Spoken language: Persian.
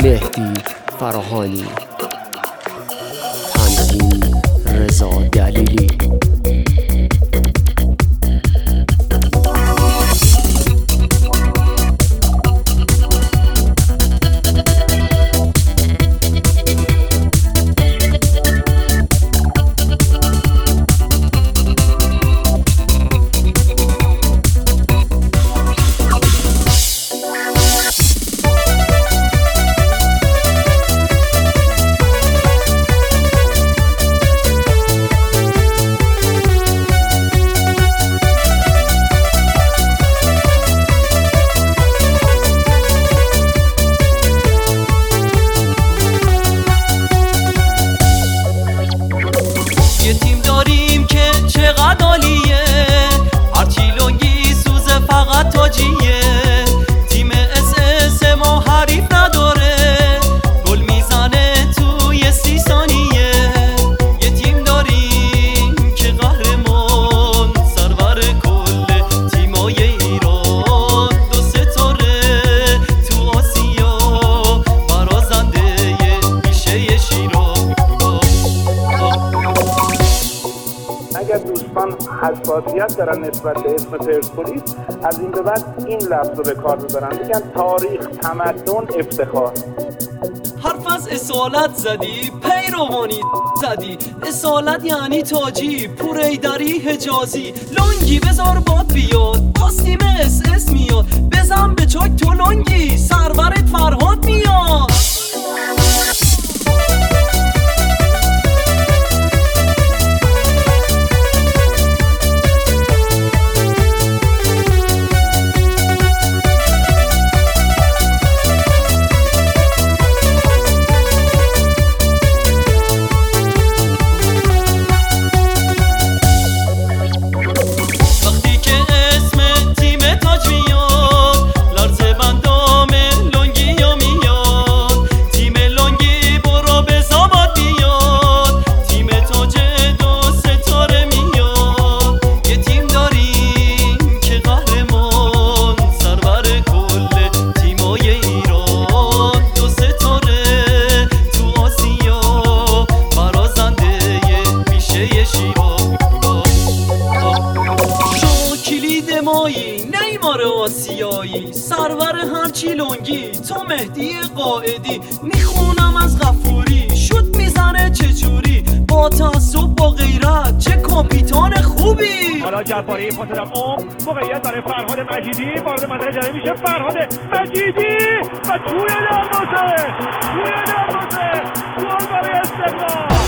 مهدی فراهانی، تنظیم رضا دلیلی. یه تیم داریم که چقدر عالیه، هرچی لنگی سوزه فقط تاجیه. تیم اس ما حریف نداره، گل میزنه توی 30 ثانیه. یه تیم داریم که قهرمان، سرور کل تیمای ایران. 2 ستاره تو آسیا، برازنده میشه شیراز. اگر دوستان حساسیت دارن نسبت به اسم پرسپولیس، از این به بعد این لفظ رو به کار ببرن، بگن تاریخ، تمدن، افتخار. حرف از اصالت زدی، پیروانی زدی. اصالت یعنی تاجی، پوریدری حجازی. لنگی بذار باد بیاد، باز تیم اس میاد. بزن به چاک تو لنگی، سرورت فرهاد میاد. نیمار آسیایی، سرور هرچی لنگی. تو مهدی قائدی، میخونم از غفوری. شوت میزنه چجوری، با تعصب با غیرت، چه کاپیتان خوبی. حالا جباری پاس در موقعیت برای فرهاد مجیدی، وارد منطقه جریمه میشه. فرهاد مجیدی و توی دروازه گل برای استقلال.